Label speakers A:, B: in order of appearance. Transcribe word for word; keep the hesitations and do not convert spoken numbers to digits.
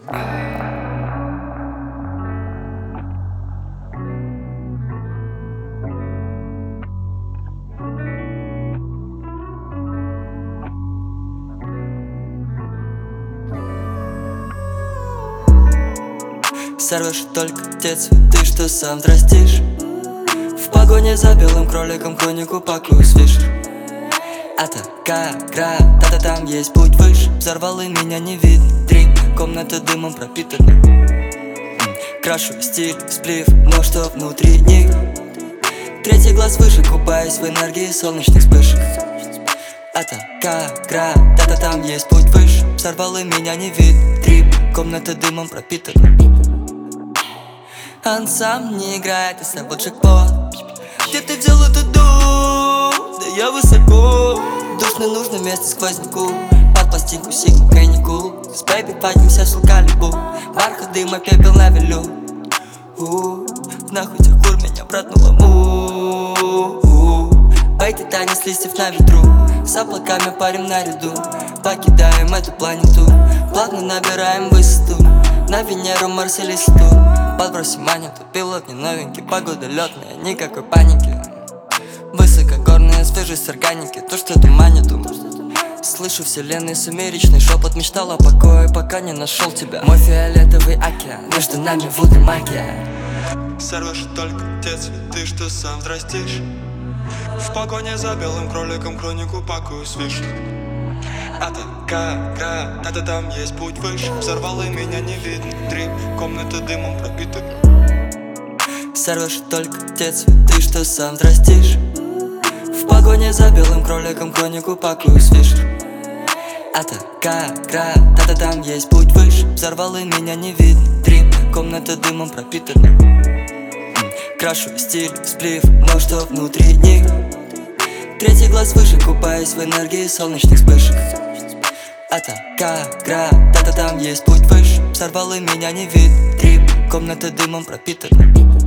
A: Сорвешь только те цветы, что сам взрастишь. В погоне за белым кроликом хронику пакую свиш. А такая гра, та-та там есть путь выше. Взорвал и меня не видно. Три комнаты дымом пропитаны. Крашу стиль, сплив, но что внутри них. Третий глаз выше, купаюсь в энергии солнечных вспышек. А такая гра, та-та там есть путь выше. Взорвал и меня не видно. Три комнаты дымом пропитаны. Он сам не играет, и с тобой джекпот. Где ты взял эту дух? Да я высоко. Душно нужно место сквозняку. Под пластинку сигму каникул. С бэйби поднимся с Калибу. Бархат дыма, пепел на велю. У-у-у, нахуй текур меня братнула. У-у-у, бейты танец листьев на ветру. С облаками парим наряду. Покидаем эту планету. Плавно набираем высоту. На Венеру, Марс или Сатурн. Подбросим монету, пилот не новенький. Погода летная, никакой паники. Высокогорная свежесть органики. То, что туманит ум. Слышу вселенной сумеречный шепот. Мечтал о покое, пока не нашел тебя. Мой фиолетовый океан, между нами вуд и магия.
B: Сорвешь только те цветы, что сам взрастишь. В погоне за белым кроликом хронику пакую свиш. А такая гра, та-та там есть путь выше. Взорвал и меня не видно. Три комнаты дымом пропитаны.
A: Сорвешь только те цветы, что сам взрастишь. В погоне за белым кроликом хронику пакую свиш. А такая гра, та-та там есть путь выше. Взорвал и меня не видно. Три комнаты дымом пропитаны. Крашу стиль, сплив, но что внутри них. Третий глаз выше, купаюсь в энергии солнечных вспышек. А такая гра, та-та там есть путь выше. Взорвал и меня не видно. Три комнаты дымом пропитаны.